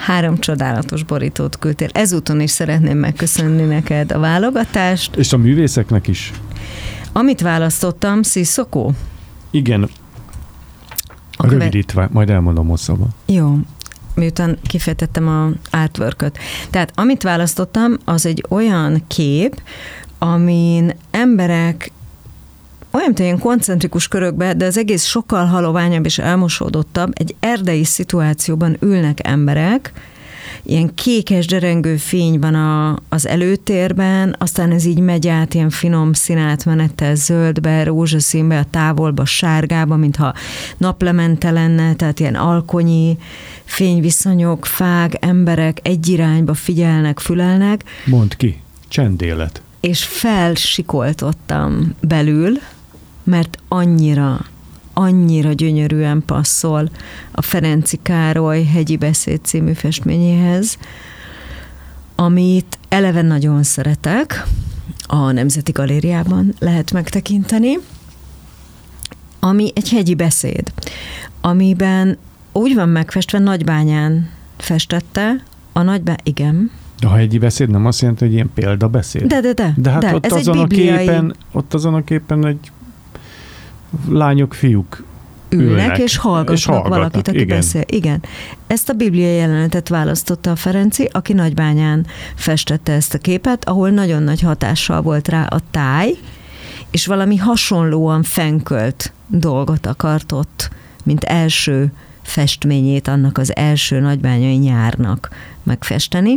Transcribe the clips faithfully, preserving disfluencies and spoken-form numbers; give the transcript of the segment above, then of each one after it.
Három csodálatos borítót küldtél. Ezúton is szeretném megköszönni neked a válogatást. És a művészeknek is. Amit választottam, Sziszokó? Igen. A rövidítve, majd elmondom hosszabban. Jó, miután kifejtettem a artworköt. Tehát amit választottam, az egy olyan kép, amin emberek olyan ilyen koncentrikus körökbe, de az egész sokkal haloványabb és elmosódottabb, egy erdei szituációban ülnek emberek, ilyen kékes derengő fény van a, az előtérben, aztán ez így megy át ilyen finom színátmenettel zöldbe, rózsaszínbe, a távolba, sárgába, mintha naplemente lenne, tehát ilyen alkonyi fényviszonyok, fák, emberek egy irányba figyelnek, fülelnek. Mondd ki, csendélet. És felsikoltottam belül, mert annyira, annyira gyönyörűen passzol a Ferenczy Károly Hegyi beszéd című festményéhez, amit eleve nagyon szeretek, a Nemzeti Galériában lehet megtekinteni, ami egy hegyi beszéd, amiben úgy van megfestve, Nagybányán festette, a Nagybá... igen. De a hegyi beszéd nem azt jelenti, hogy ilyen példabeszéd? De, de, de. De hát de. ott, Ez azon egy a bibliai... képen, ott azon a képen egy lányok, fiúk ülnek, ülnek és hallgatnak, és hallgatnak valakit, aki igen. beszél. Igen. Ezt a bibliai jelenetet választotta a Ferenczy, aki Nagybányán festette ezt a képet, ahol nagyon nagy hatással volt rá a táj, és valami hasonlóan fenkölt dolgot akart ott, mint első festményét annak az első nagybányai nyárnak megfesteni.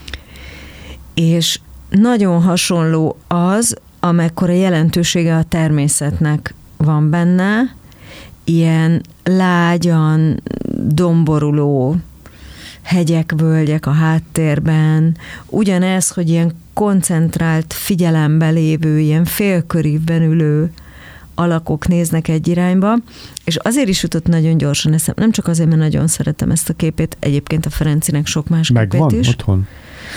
És nagyon hasonló az, amekkora jelentősége a természetnek van benne, ilyen lágyan domboruló hegyek, völgyek a háttérben, ugyanez, hogy ilyen koncentrált figyelembe lévő, ilyen félkörívben ülő alakok néznek egy irányba, és azért is jutott nagyon gyorsan eszem, nem csak azért, mert nagyon szeretem ezt a képét, egyébként a Ferencinek sok más képét Megvan is. otthon?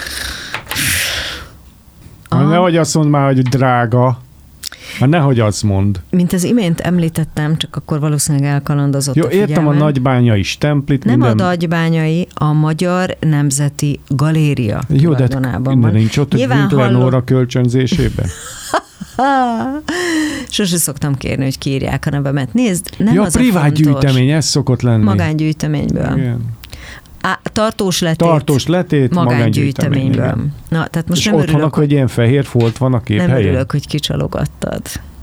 Ah. Nehogy azt mondd már, hogy drága. Már nehogy azt mondd. Mint az imént említettem, csak akkor valószínűleg elkalandozott Jó, a figyelmem. értem a nagybányai stemplit. Nem minden... a nagybányai, a Magyar Nemzeti Galéria Jó, de tulajdonában van. nincs ott, hogy Winkler Nóra kölcsönzésében. Sose szoktam kérni, hogy kiírják a nevemet. Nézd, nem ja, az a privát fontos. gyűjtemény, ez szokott lenni. Magángyűjteményből. Igen. Á, tartós letét. Tartós letét, magángyűjteményből. magángyűjtemény. Na, tehát most és nem ott örülök, vannak, hogy ilyen fehér folt van a kép nem helyén? örülök, hogy kicsalogattad.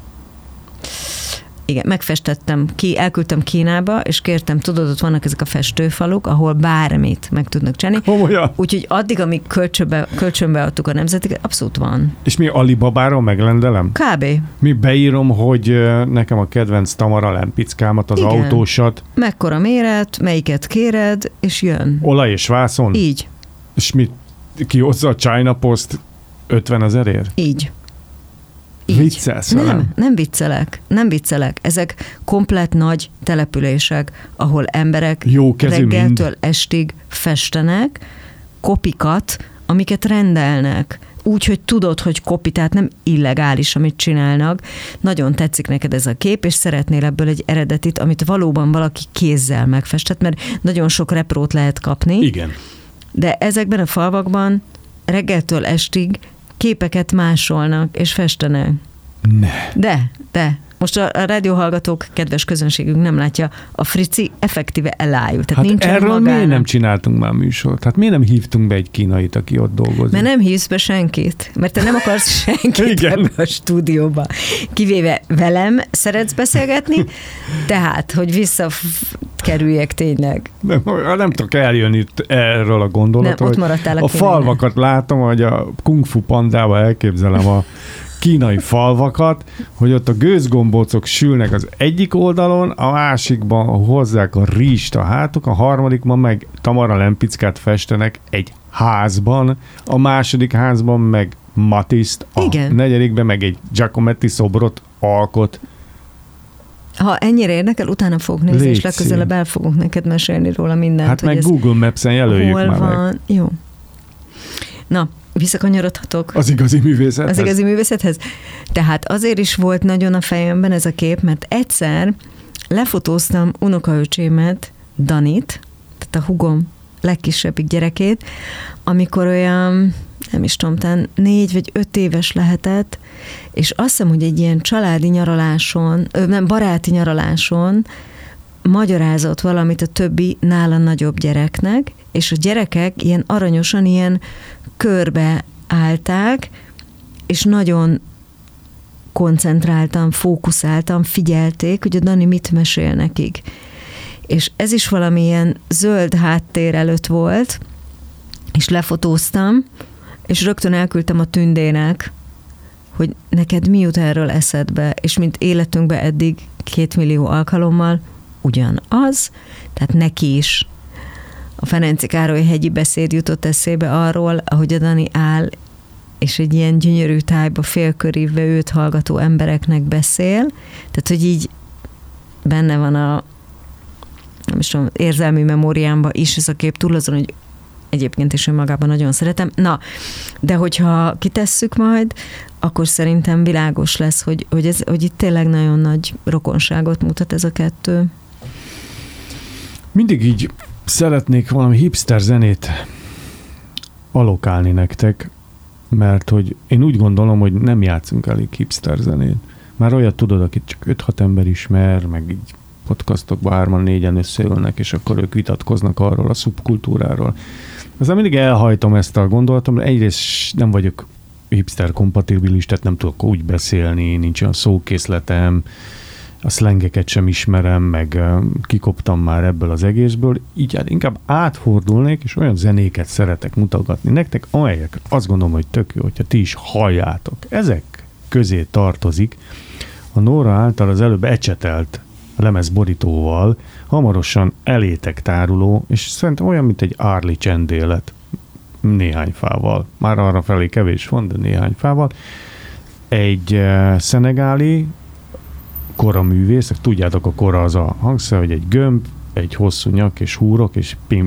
Igen, megfestettem, ki, elküldtem Kínába, és kértem, tudod, ott vannak ezek a festőfaluk, ahol bármit meg tudnak csinálni. Komolyan? Úgyhogy addig, amíg kölcsönbe, kölcsönbe adtuk a nemzetiket, abszolút van. És mi Alibabáról megrendelem? Kb. Mi beírom, hogy nekem a kedvenc Tamara lempickámat, az igen. autósat. Mekkora méret, melyiket kéred, és jön. Olaj és vászon? Így. És mi kihozza a China Post ötvenezerért? Így. Így. Viccelsz Nem, velem? nem viccelek, nem viccelek. Ezek komplett nagy települések, ahol emberek Jó kezű reggeltől mind. estig festenek kopikat, amiket rendelnek. Úgy, hogy tudod, hogy kopi, tehát nem illegális, amit csinálnak. Nagyon tetszik neked ez a kép, és szeretnél ebből egy eredetit, amit valóban valaki kézzel megfestett, mert nagyon sok reprót lehet kapni. Igen. De ezekben a falvakban reggeltől estig képeket másolnak és festenek. Ne. De, de. Most a, a rádióhallgatók, kedves közönségünk nem látja, a Frici effektíve elájult. Tehát Hát erről magának. miért nem csináltunk már műsort? Hát miért nem hívtunk be egy kínait, aki ott dolgozik? Mert nem hívsz be senkit. Mert te nem akarsz senkit ebbe a stúdióba. Kivéve velem szeretsz beszélgetni, tehát, hogy visszakerüljek tényleg. Nem, nem tudok eljönni erről a gondolatot. Nem, ott maradtál a A kínainak. falvakat látom, hogy a Kung Fu Pandába elképzelem a kínai falvakat, hogy ott a gőzgombócok sülnek az egyik oldalon, a másikban hozzák a rizst a hátuk, a harmadikban meg Tamara Lempickát festenek egy házban, a második házban meg Matiszt, a Igen. negyedikben meg egy Giacometti szobrot alkot. Ha ennyire érdekel, utána fogok nézni, Légy és legközelebb el fogok neked mesélni róla mindent. Hát hogy meg ez Google Maps-en jelöljük hol már van. meg. Jó. Na, visszakanyarodhatok. Az igazi művészethez. Az igazi művészethez. Tehát azért is volt nagyon a fejemben ez a kép, mert egyszer lefotóztam unokaöcsémet, Danit, tehát a hugom legkisebbik gyerekét, amikor olyan, nem is tudom, talán négy vagy öt éves lehetett, és azt hiszem, hogy egy ilyen családi nyaraláson, nem, baráti nyaraláson magyarázott valamit a többi nála nagyobb gyereknek, és a gyerekek ilyen aranyosan ilyen körbe állták, és nagyon koncentráltan, fókuszáltan figyelték, hogy a Dani mit mesél nekik. És ez is valamilyen zöld háttér előtt volt, és lefotóztam, és rögtön elküldtem a Tündének, hogy neked mi jut erről eszedbe, és mint életünkben eddig két millió alkalommal ugyanaz, tehát neki is a Ferenci Károly hegyi beszéd jutott eszébe arról, ahogy a Dani áll, és egy ilyen gyönyörű tájba félkörívve őt hallgató embereknek beszél, tehát hogy így benne van a nem is tudom, érzelmi memóriámban is ez a kép, túl azon, hogy egyébként is önmagában nagyon szeretem. Na, de hogyha kitesszük majd, akkor szerintem világos lesz, hogy, hogy, ez, hogy itt tényleg nagyon nagy rokonságot mutat ez a kettő. Mindig így szeretnék valami hipster zenét allokálni nektek, mert hogy én úgy gondolom, hogy nem játszunk elég hipster zenét. Már olyat tudod, akit csak öt-hat ember ismer, meg így podcastokban hárman, négyen összeülnek, és akkor ők vitatkoznak arról a szubkultúráról. Aztán mindig elhajtom ezt a gondolatom, egyrészt nem vagyok hipster kompatibilis, tehát nem tudok úgy beszélni, nincs olyan szókészletem, a szlengeket sem ismerem, meg kikoptam már ebből az egészből, így hát inkább átfordulnék, és olyan zenéket szeretek mutatni nektek, amelyek azt gondolom, hogy tök jó, hogyha ti is halljátok. Ezek közé tartozik a Nóra által az előbb ecsetelt lemezborítóval hamarosan elétek táruló, és szerintem olyan, mint egy árli csendélet néhány fával. Már arra felé kevés van, de néhány fával. Egy uh, szenegáli koraművész, tudjátok, a kora az a hangszer, hogy egy gömb, egy hosszú nyak és húrok, és pim,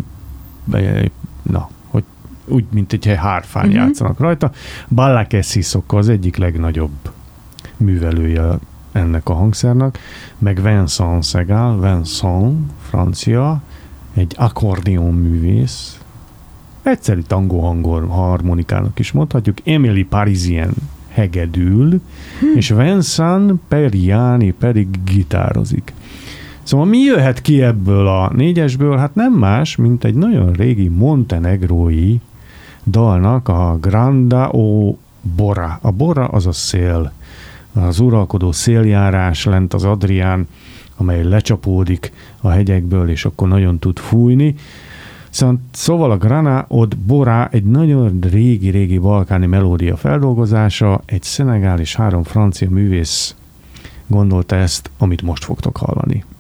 na, hogy úgy, mint egy hárfán uh-huh. játszanak rajta. Ballakessis az egyik legnagyobb művelője ennek a hangszernek, meg Vincent Segal, Vincent, francia, egy akkordeon művész, egyszerű tangó hangor harmonikának is mondhatjuk, Emily Parisien hegedül, hmm. és Vincent Periani pedig gitározik. Szóval mi jöhet ki ebből a négyesből? Hát nem más, mint egy nagyon régi montenegrói dalnak a Granda o Bora. A Bora az a szél, az uralkodó széljárás lent az Adrián, amely lecsapódik a hegyekből, és akkor nagyon tud fújni. Szóval a Grana od Bora egy nagyon régi-régi balkáni melódia feldolgozása, egy szenegál és három francia művész gondolta ezt, amit most fogtok hallani.